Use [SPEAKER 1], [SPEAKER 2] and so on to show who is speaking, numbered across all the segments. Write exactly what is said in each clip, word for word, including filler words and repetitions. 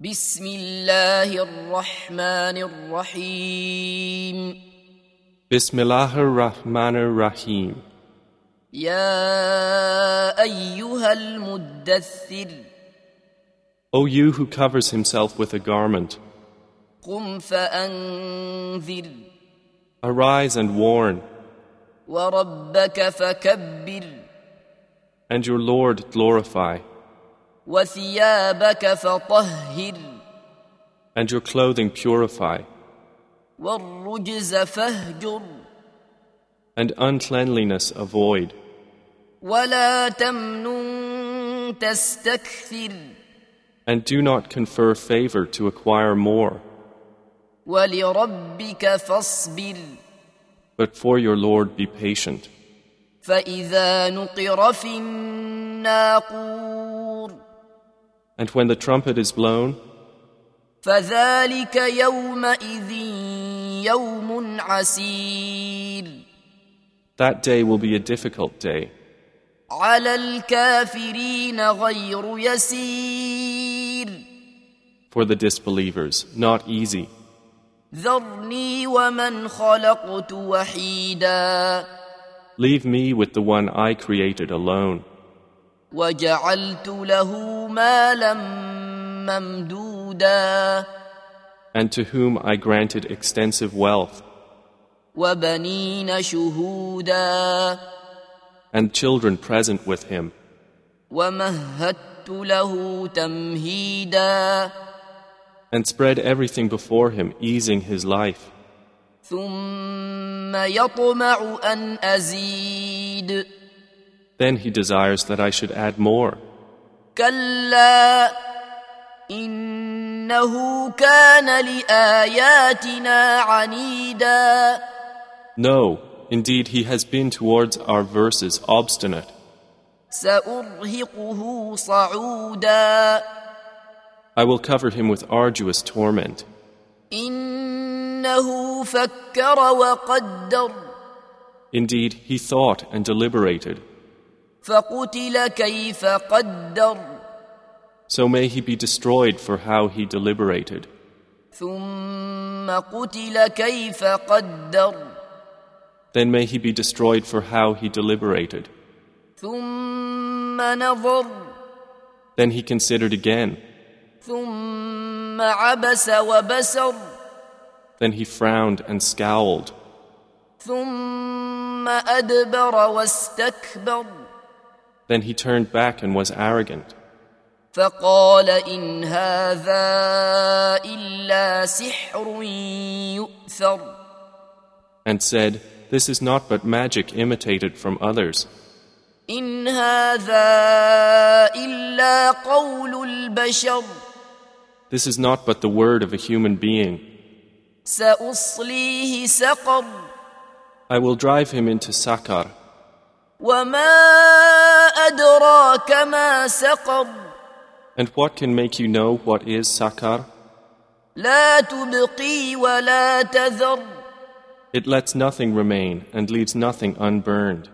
[SPEAKER 1] بسم الله الرحمن الرحيم
[SPEAKER 2] Bismillahir Rahmanir Rahim.
[SPEAKER 1] يا أيها المدثر
[SPEAKER 2] O you who covers himself with a garment,
[SPEAKER 1] قم فأنذر
[SPEAKER 2] arise and warn,
[SPEAKER 1] وربك فكبر
[SPEAKER 2] and your Lord glorify,
[SPEAKER 1] وثيابك فطهر
[SPEAKER 2] and your clothing purify,
[SPEAKER 1] والرجز فاهجر
[SPEAKER 2] and uncleanliness avoid,
[SPEAKER 1] ولا تمنن تستكثر
[SPEAKER 2] and do not confer favor to acquire more,
[SPEAKER 1] ولربك فاصبر
[SPEAKER 2] but for your Lord be patient.
[SPEAKER 1] فإذا نقر في الناقور
[SPEAKER 2] And when the trumpet is blown,
[SPEAKER 1] فذلك يومئذ يوم عسير
[SPEAKER 2] that day will be a difficult day.
[SPEAKER 1] على الكافرين غير يسير
[SPEAKER 2] For the disbelievers, not easy.
[SPEAKER 1] ذرني ومن خلقت وحيدا
[SPEAKER 2] Leave me with the one I created alone,
[SPEAKER 1] وجعلت له مالا ممدودا
[SPEAKER 2] and to whom I granted extensive wealth,
[SPEAKER 1] وبنين شهودا
[SPEAKER 2] and children present with him,
[SPEAKER 1] ومهدت له تمهيدا
[SPEAKER 2] and spread everything before him, easing his life.
[SPEAKER 1] ثم يطمع أن أزيد
[SPEAKER 2] Then he desires that I should add more.
[SPEAKER 1] كلا إنه كان لآياتنا عنيدا
[SPEAKER 2] No, indeed he has been towards our verses obstinate.
[SPEAKER 1] سأرهقه صعودا
[SPEAKER 2] I will cover him with arduous torment.
[SPEAKER 1] إنه فكر وقدر
[SPEAKER 2] Indeed, he thought and deliberated.
[SPEAKER 1] فقتل كيف قدر
[SPEAKER 2] So may he be destroyed for how he deliberated.
[SPEAKER 1] ثم قتل كيف قدر
[SPEAKER 2] Then may he be destroyed for how he deliberated.
[SPEAKER 1] ثم نظر
[SPEAKER 2] Then he considered again.
[SPEAKER 1] ثم عبس وبسر
[SPEAKER 2] Then he frowned and scowled.
[SPEAKER 1] ثم أدبر واستكبر
[SPEAKER 2] Then he turned back and was arrogant,
[SPEAKER 1] فقال إن هذا إلا سحر يؤثر
[SPEAKER 2] and said, "This is not but magic imitated from others.
[SPEAKER 1] إن هذا إلا قول البشر
[SPEAKER 2] This is not but the word of a human being.
[SPEAKER 1] سأصليه سقر
[SPEAKER 2] I will drive him into Sakar.
[SPEAKER 1] وما أدراك ما سقر
[SPEAKER 2] And what can make you know what is Sakar?
[SPEAKER 1] لا تبقي ولا تذر
[SPEAKER 2] It lets nothing remain and leaves nothing unburned,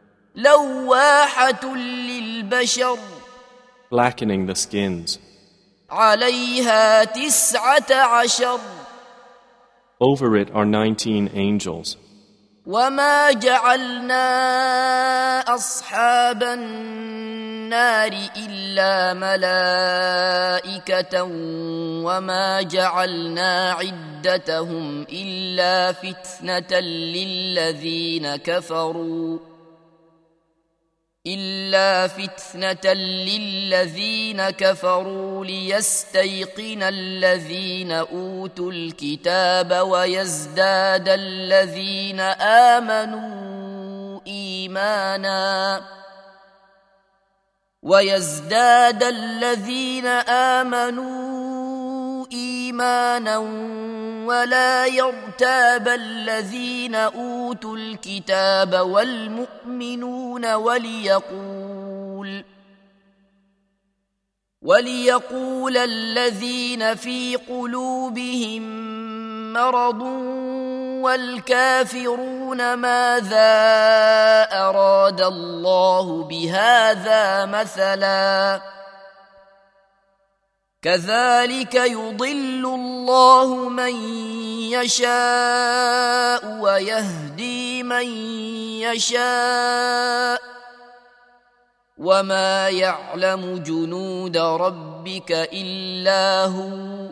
[SPEAKER 1] لواحة للبشر
[SPEAKER 2] blackening the skins.
[SPEAKER 1] عليها تسعة عشر
[SPEAKER 2] Over it are nineteen angels.
[SPEAKER 1] وما جعلنا أصحاب النار إلا ملائكة وما جعلنا عدتهم إلا فتنة للذين كفروا إلا فتنة للذين كفروا ليستيقن الذين أوتوا الكتاب ويزداد الذين آمنوا إيمانا ويزداد الذين آمنوا إيمانا ولا يرتاب الذين أوتوا الكتاب والمؤمنون وليقول وليقول الذين في قلوبهم مرض والكافرون ماذا أراد الله بهذا مثلا كذلك يضل الله من يشاء ويهدي من يشاء وما يعلم جنود ربك إلا هو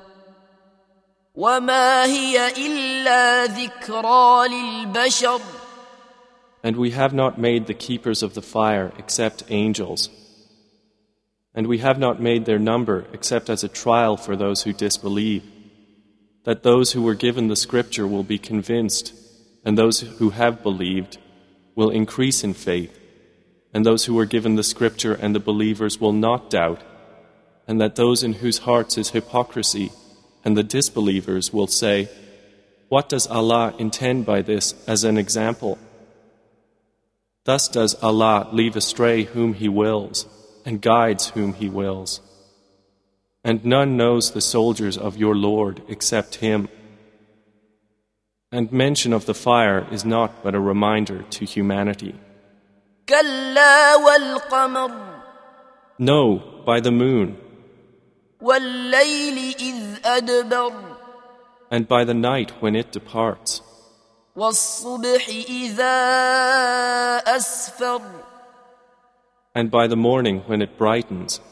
[SPEAKER 1] وما هي إلا ذكرى للبشر.
[SPEAKER 2] And we have not made the keepers of the fire except angels. And we have not made their number except as a trial for those who disbelieve, that those who were given the scripture will be convinced, and those who have believed will increase in faith, and those who were given the scripture and the believers will not doubt, and that those in whose hearts is hypocrisy and the disbelievers will say, "What does Allah intend by this as an example?" Thus does Allah leave astray whom He wills, and guides whom He wills. And none knows the soldiers of your Lord except Him. And mention of the fire is not but a reminder to humanity.
[SPEAKER 1] كلا والقمر
[SPEAKER 2] No, by the moon,
[SPEAKER 1] والليل إذ أدبر
[SPEAKER 2] and by the night when it departs,
[SPEAKER 1] والصبح إذا أسفر
[SPEAKER 2] and by the morning when it brightens.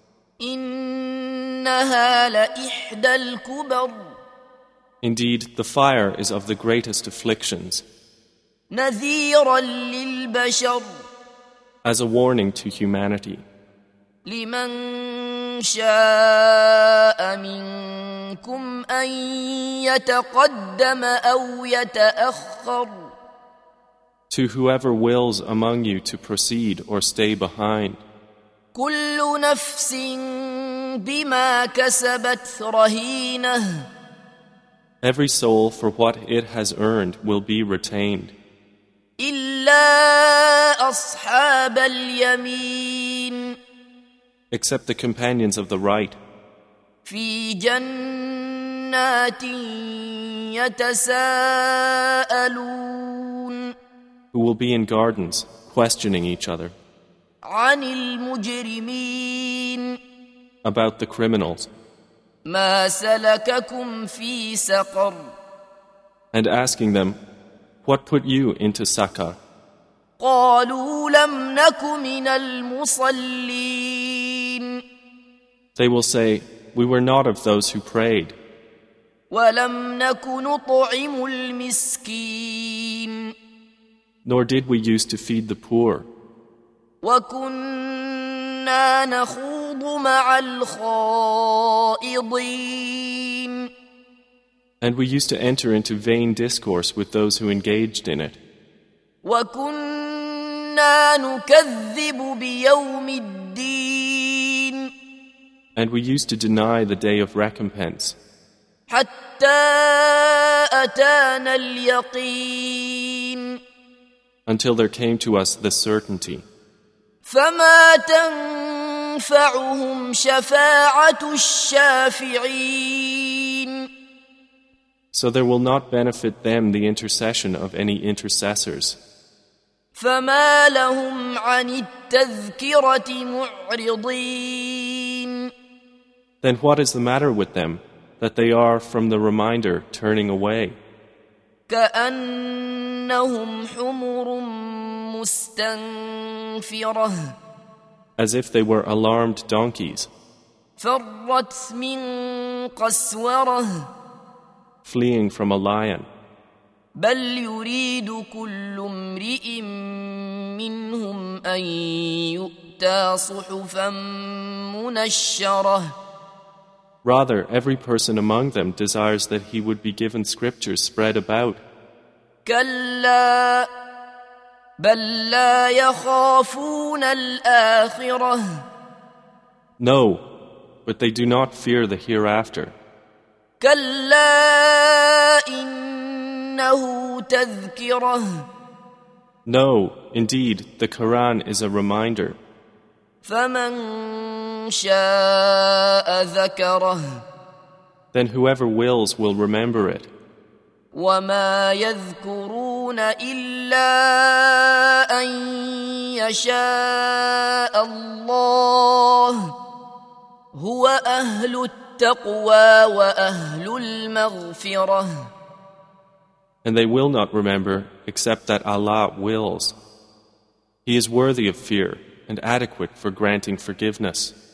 [SPEAKER 1] إنها لإحدى الكبر
[SPEAKER 2] Indeed, the fire is of the greatest afflictions,
[SPEAKER 1] نذيرا للبشر
[SPEAKER 2] as a warning to humanity.
[SPEAKER 1] لمن شاء منكم أن يتقدم أو يتأخر
[SPEAKER 2] To whoever wills among you to proceed or stay behind.
[SPEAKER 1] كل نفس بما كسبت رهينة
[SPEAKER 2] Every soul for what it has earned will be retained,
[SPEAKER 1] إلا أصحاب اليمين
[SPEAKER 2] except the companions of the right,
[SPEAKER 1] في جنات يتساءلون
[SPEAKER 2] who will be in gardens, questioning each other
[SPEAKER 1] عن المجرمين
[SPEAKER 2] about the criminals,
[SPEAKER 1] ما سلككم في سقر
[SPEAKER 2] and asking them, "What put you into Sakar?"
[SPEAKER 1] قالوا لم نك من المصلين
[SPEAKER 2] They will say, "We were not of those who prayed,
[SPEAKER 1] ولم نك نطعم المسكين
[SPEAKER 2] nor did we used to feed the poor,
[SPEAKER 1] وكنا نخوض مع الخائضين
[SPEAKER 2] and we used to enter into vain discourse with those who engaged in it,
[SPEAKER 1] وكنا نكذب بيوم الدين
[SPEAKER 2] and we used to deny the day of recompense,
[SPEAKER 1] حتى أتانا اليقين
[SPEAKER 2] until there came to us the certainty.
[SPEAKER 1] فما تنفعهم شفاعة الشافعين
[SPEAKER 2] So there will not benefit them the intercession of any intercessors.
[SPEAKER 1] فما لهم عن التذكرة معرضين
[SPEAKER 2] Then what is the matter with them, that they are from the reminder turning away,
[SPEAKER 1] كأنهم حمر مستنفرة
[SPEAKER 2] as if they were alarmed donkeys,
[SPEAKER 1] فرت من قسورة
[SPEAKER 2] fleeing from a lion?
[SPEAKER 1] بل يريد كل امرئ منهم أن يؤتى صحفا منشرة
[SPEAKER 2] Rather, every person among them desires that he would be given scriptures spread about.
[SPEAKER 1] كلا بل لا يخافون الآخرة
[SPEAKER 2] No, but they do not fear the hereafter.
[SPEAKER 1] كلا إنه تذكرة
[SPEAKER 2] No, indeed, the Quran is a reminder.
[SPEAKER 1] فمن شاء ذكره
[SPEAKER 2] Then whoever wills will remember it.
[SPEAKER 1] وما يذكرون إلا أن يشاء الله هو أهل التقوى وأهل المغفرة.
[SPEAKER 2] And they will not remember except that Allah wills. He is worthy of fear and adequate for granting forgiveness.